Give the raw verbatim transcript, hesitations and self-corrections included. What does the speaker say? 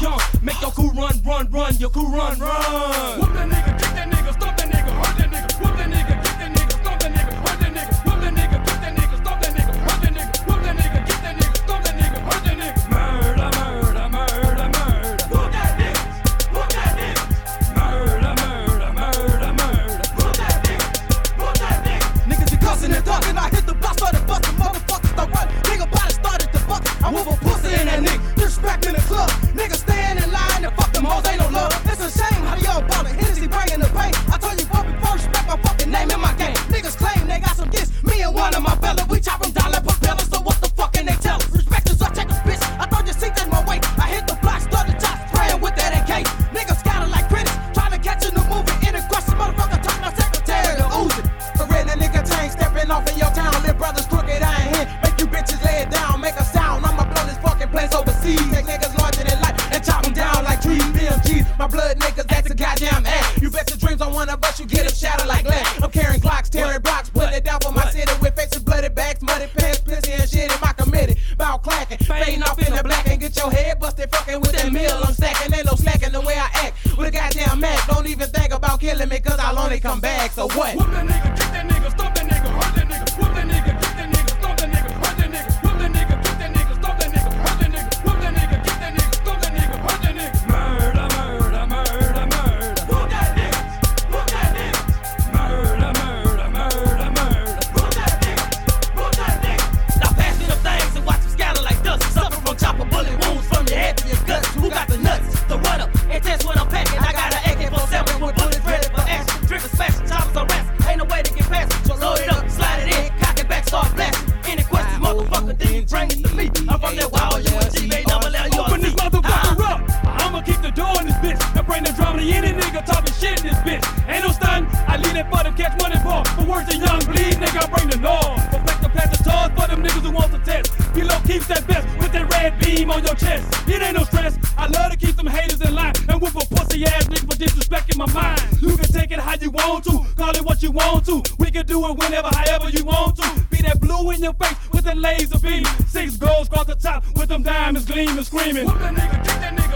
dunk. Make your crew run, run, run, your crew run, run. Whoop that nigga, kick that nigga, stomp that nigga, hurt that nigga. Whoop that nigga, kick that nigga, stomp that nigga, hurt that nigga. Whoop that nigga, kick that nigga, stomp that nigga, hurt that nigga. Whoop that nigga, kick that nigga, stomp that nigga, hurt that nigga. Murder, murder, murder, murder. Whoop that nigga, whoop that nigga. Murder, murder, murder, murder. Whoop that nigga, whoop that nigga. Niggas be cussing and ducking, I hit the block, started busting, motherfuckers start running. Nigga body started to buck, I whoop a pussy in that nigga. Disrespect in the club, niggas stand in line and fuck them hoes, ain't no love. It's a shame how y'all ballin', Hennessy bringing the pain. I told you fuck before, respect my fucking name in my game. Niggas claim they got some gifts, me and one of my fellas, we chop them down like propellers, so what the fuck can they tell us? Respect is up, check a bitch, I thought you see that's my way. I hit the block, started shots, spraying with that A K. Niggas scatter like critics, trying to catch in the movie. In a question, motherfucker, talk my secretary to ooze it. For real, that nigga tank stepping off in your town, little brothers crooked, I ain't here. Make you bitches lay it down, make a sound, I'ma blow this fucking place overseas. Take niggas larger than life and chop them down like trees, B M Gs. My blood niggas, that's a goddamn ass. You bet your dreams on one of us, you get them shattered like glass. I'm carrying Glocks, tearing blocks, putting it down for my city with faces, bloody bags, muddy pants, pissy and shit in my committee. Bow clacking, fading off in the black and get your head busted, fucking with that meal I'm stacking. Ain't no slacking the way I act with a goddamn Mac. Don't even think about killing me, cause I'll only come back, so what? Whoop that nigga, kick that nigga, stomp that nigga, hurt that nigga. Whoop that nigga, kick that nigga, stomp that nigga, hurt that nigga. Whoop that nigga, kick that nigga, stomp that nigga, hurt that nigga. Whoop that nigga, kick that nigga, stomp that nigga, hurt that nigga. Murder, murder, murder, murder. Whoop that nigga, whoop that nigga. Murder, murder, murder, murder. Whoop that nigga, whoop that nigga. Now pass me the things and watch them scatter like dust. Suffer from chopper bullet wounds from your head to your guts. Who got the nuts? The run up and test what I'm packing. I got an A K forty-seven with bullets ready for action. Dripping, smashing, choppers on rest. Ain't no way to get past it. So load it up, slide it in, cock it back, start blasting. Any questions, motherfucker, then you bring it to me. I'm from that wild U N G, ain't never let you open this motherfucker up. I'ma keep the door in this bitch and bring the drama to any nigga talking shit in this bitch. Ain't no stuntin', I leave that for them catch money for. For words of young bleed, nigga, I bring the noise. Perfect the past the toys for them niggas who want to test. Below keeps that best with that red beam on your chest. It ain't no stress, I love to keep them haters in line and whoop a pussy ass nigga for disrespecting my mind. You can take it how you want to, call it what you want to. We can do it whenever, however you want to. Be that blue in your face with that laser beam. Six goals across the top with them diamonds gleaming, screaming. Whoop that nigga, kick that nigga.